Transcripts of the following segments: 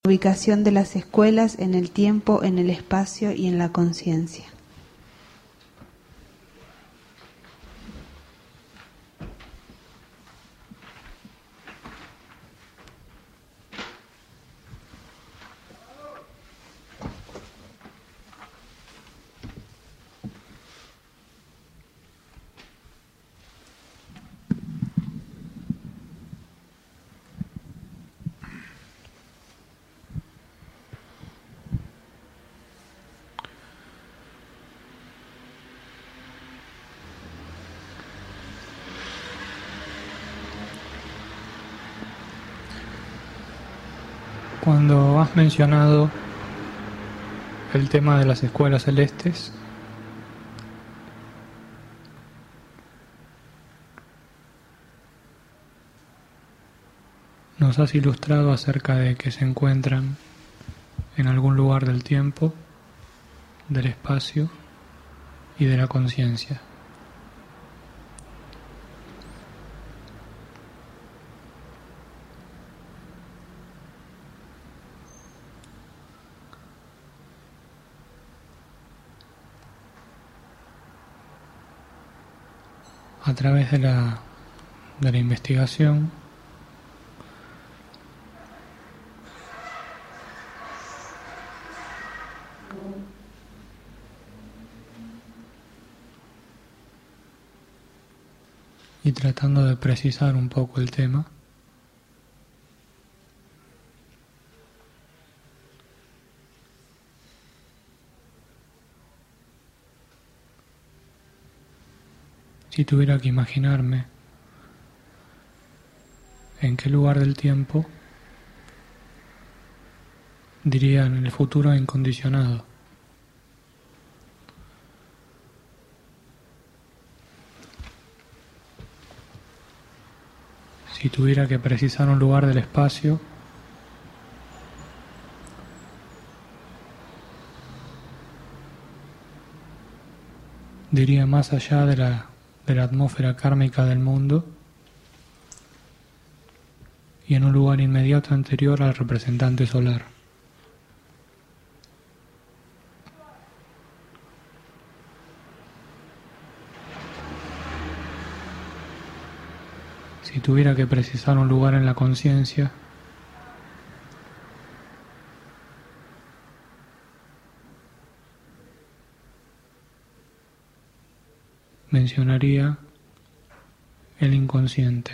Ubicación de las escuelas en el tiempo, en el espacio y en la conciencia. Cuando has mencionado el tema de las escuelas celestes, nos has ilustrado acerca de que se encuentran en algún lugar del tiempo, del espacio y de la conciencia. A través de la investigación, y tratando de precisar un poco el tema, si tuviera que imaginarme en qué lugar del tiempo, diría en el futuro incondicionado. Si tuviera que precisar un lugar del espacio, diría más allá de la atmósfera kármica del mundo y en un lugar inmediato anterior al representante solar. Si tuviera que precisar un lugar en la conciencia, mencionaría el inconsciente.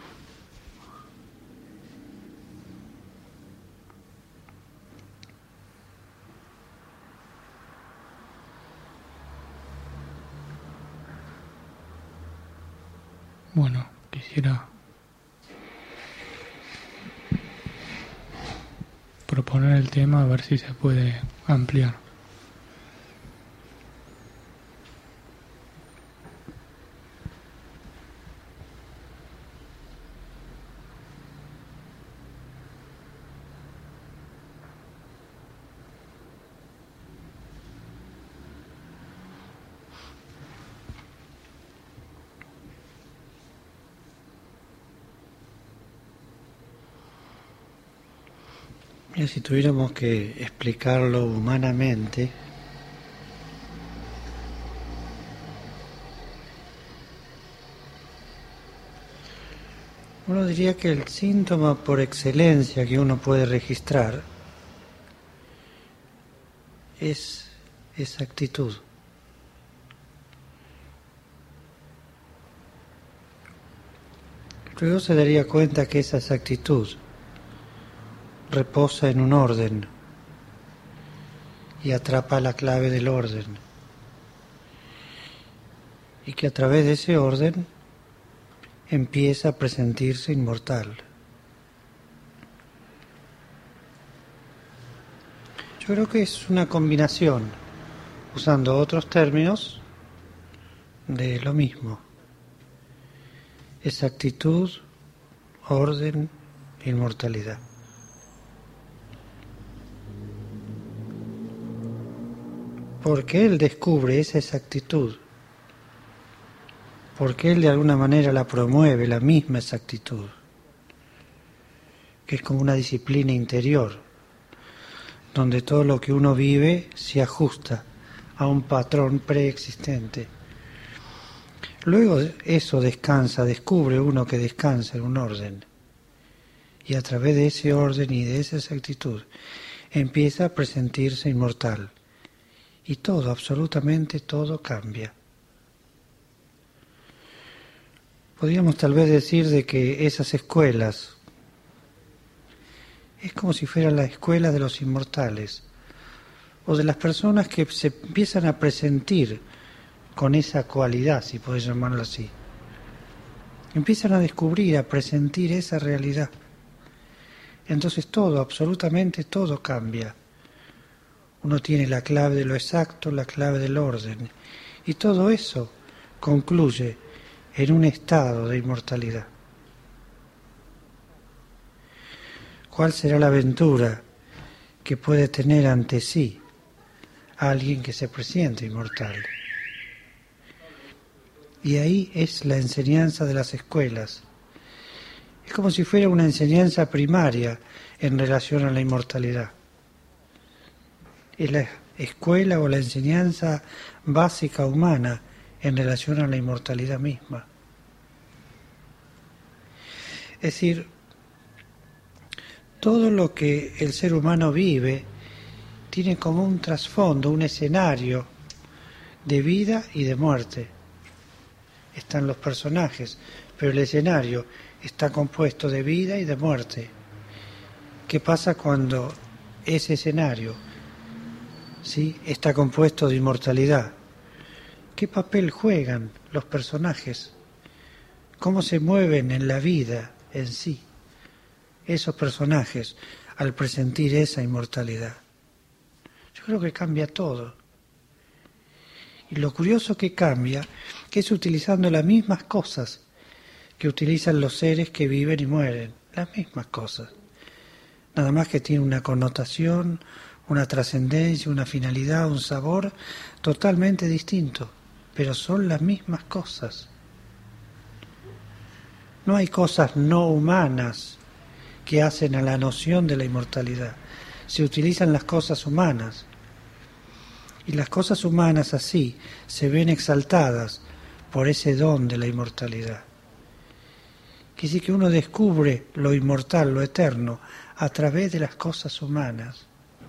Bueno, quisiera proponer el tema a ver si se puede ampliar. Mira, si tuviéramos que explicarlo humanamente, uno diría que el síntoma por excelencia que uno puede registrar es esa actitud. Luego se daría cuenta que esa actitud reposa en un orden y atrapa la clave del orden, y que a través de ese orden empieza a presentirse inmortal. Yo creo que es una combinación, usando otros términos, de lo mismo. Exactitud, orden, inmortalidad. Porque él descubre esa exactitud, porque él de alguna manera la promueve, la misma exactitud, que es como una disciplina interior, donde todo lo que uno vive se ajusta a un patrón preexistente. Luego eso descansa, descubre uno que descansa en un orden. Y a través de ese orden y de esa exactitud empieza a presentirse inmortal. Y todo, absolutamente todo cambia. Podríamos tal vez decir de que esas escuelas es como si fuera la escuela de los inmortales, o de las personas que se empiezan a presentir con esa cualidad, si puedes llamarlo así. Empiezan a descubrir, a presentir esa realidad. Entonces todo, absolutamente todo cambia. Uno tiene la clave de lo exacto, la clave del orden, y todo eso concluye en un estado de inmortalidad. ¿Cuál será la aventura que puede tener ante sí alguien que se presiente inmortal? Y ahí es la enseñanza de las escuelas. Es como si fuera una enseñanza primaria en relación a la inmortalidad. Es la escuela o la enseñanza básica humana en relación a la inmortalidad misma. Es decir, todo lo que el ser humano vive tiene como un trasfondo, un escenario de vida y de muerte. Están los personajes, pero el escenario está compuesto de vida y de muerte. ¿Qué pasa cuando ese escenario, ¿sí?, está compuesto de inmortalidad? ¿Qué papel juegan los personajes? ¿Cómo se mueven en la vida en sí esos personajes al presentir esa inmortalidad? Yo creo que cambia todo. Y lo curioso que cambia, que es utilizando las mismas cosas que utilizan los seres que viven y mueren, las mismas cosas. Nada más que tiene una connotación, una trascendencia, una finalidad, un sabor totalmente distinto, pero son las mismas cosas. No hay cosas no humanas que hacen a la noción de la inmortalidad. Se utilizan las cosas humanas. Y las cosas humanas así se ven exaltadas por ese don de la inmortalidad. Quiere decir que uno descubre lo inmortal, lo eterno, a través de las cosas humanas.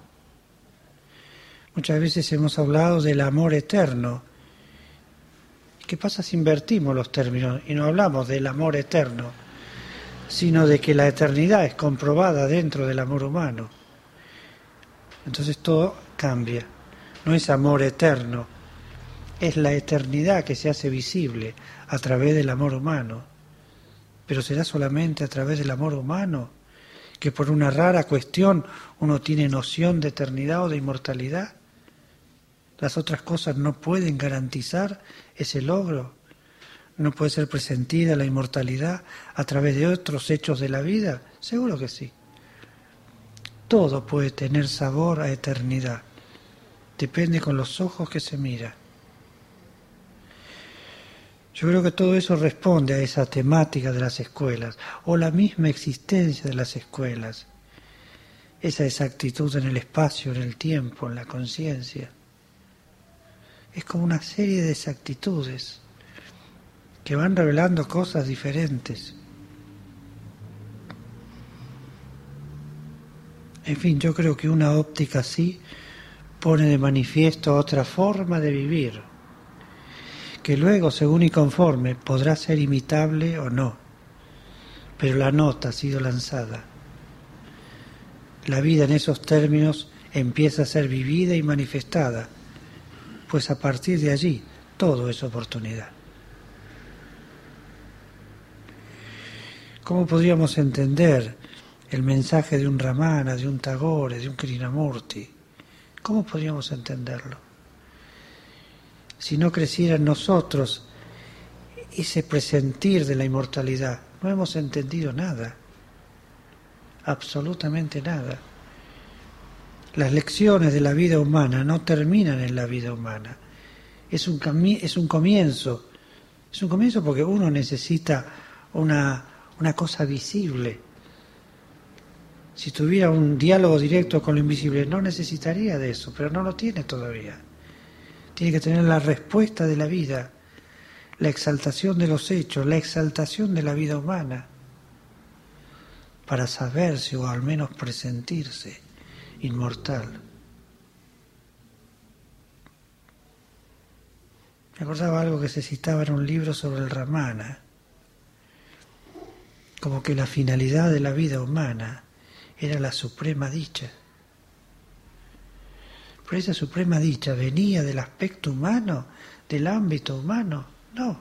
Muchas veces hemos hablado del amor eterno. ¿Qué pasa si invertimos los términos y no hablamos del amor eterno, sino de que la eternidad es comprobada dentro del amor humano? Entonces todo cambia. No es amor eterno, es la eternidad que se hace visible a través del amor humano. Pero será solamente a través del amor humano que por una rara cuestión uno tiene noción de eternidad o de inmortalidad. Las otras cosas no pueden garantizar ese logro. ¿No puede ser presentida la inmortalidad a través de otros hechos de la vida? Seguro que sí. Todo puede tener sabor a eternidad. Depende con los ojos que se mira. Yo creo que todo eso responde a esa temática de las escuelas, o la misma existencia de las escuelas, esa exactitud en el espacio, en el tiempo, en la conciencia. Es como una serie de exactitudes que van revelando cosas diferentes. En fin, yo creo que una óptica así pone de manifiesto otra forma de vivir, que luego, según y conforme, podrá ser imitable o no, pero la nota ha sido lanzada. La vida en esos términos empieza a ser vivida y manifestada, pues a partir de allí todo es oportunidad. ¿Cómo podríamos entender el mensaje de un Ramana, de un Tagore, de un Krishnamurti? ¿Cómo podríamos entenderlo? Si no creciera en nosotros ese presentir de la inmortalidad, no hemos entendido nada, absolutamente nada. Las lecciones de la vida humana no terminan en la vida humana. Es un comienzo porque uno necesita una cosa visible. Si tuviera un diálogo directo con lo invisible, no necesitaría de eso, pero no lo tiene todavía. Tiene que tener la respuesta de la vida, la exaltación de los hechos, la exaltación de la vida humana, para saberse o al menos presentirse inmortal. Me acordaba algo que se citaba en un libro sobre el Ramana, como que la finalidad de la vida humana era la suprema dicha. Pero esa suprema dicha venía del aspecto humano, del ámbito humano, no.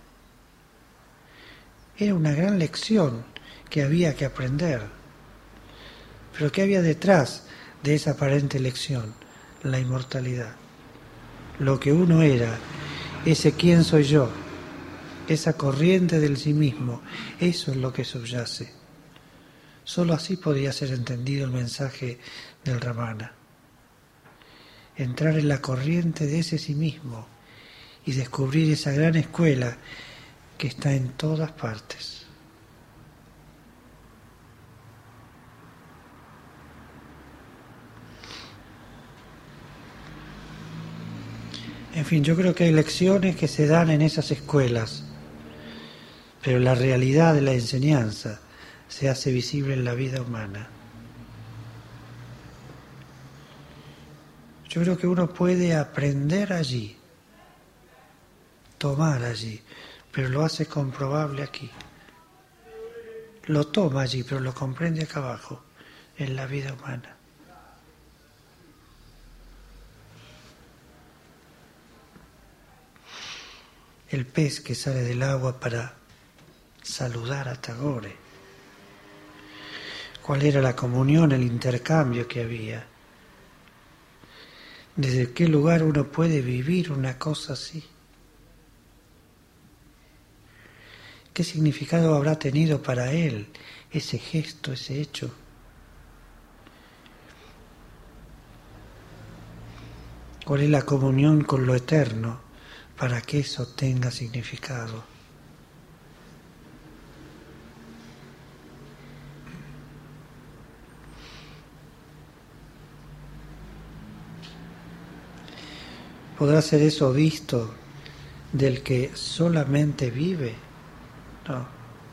Era una gran lección que había que aprender. Pero ¿qué había detrás de esa aparente lección? La inmortalidad. Lo que uno era, ese quién soy yo, esa corriente del sí mismo, eso es lo que subyace. Solo así podía ser entendido el mensaje del Ramana. Entrar en la corriente de ese sí mismo y descubrir esa gran escuela que está en todas partes. En fin, yo creo que hay lecciones que se dan en esas escuelas, pero la realidad de la enseñanza se hace visible en la vida humana. Yo creo que uno puede aprender allí, tomar allí, pero lo hace comprobable aquí. Lo toma allí, pero lo comprende acá abajo, en la vida humana. El pez que sale del agua para saludar a Tagore. ¿Cuál era la comunión, el intercambio que había? ¿Desde qué lugar uno puede vivir una cosa así? ¿Qué significado habrá tenido para él ese gesto, ese hecho? ¿Cuál es la comunión con lo eterno para que eso tenga significado? ¿Podrá ser eso visto del que solamente vive? No.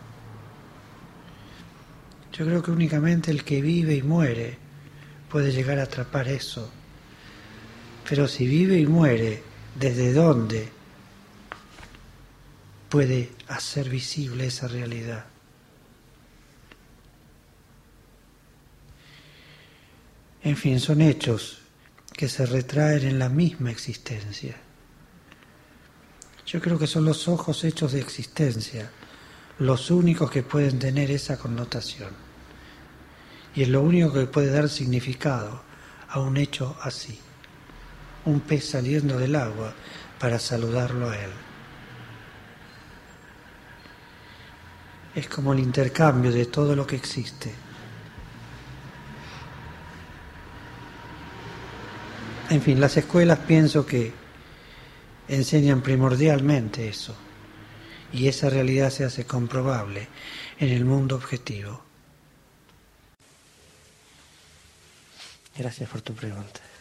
Yo creo que únicamente el que vive y muere puede llegar a atrapar eso. Pero si vive y muere, ¿desde dónde puede hacer visible esa realidad? En fin, son hechos que se retraen en la misma existencia. Yo creo que son los ojos hechos de existencia los únicos que pueden tener esa connotación. Y es lo único que puede dar significado a un hecho así. Un pez saliendo del agua para saludarlo a él. Es como el intercambio de todo lo que existe. En fin, las escuelas pienso que enseñan primordialmente eso, y esa realidad se hace comprobable en el mundo objetivo. Gracias por tu pregunta.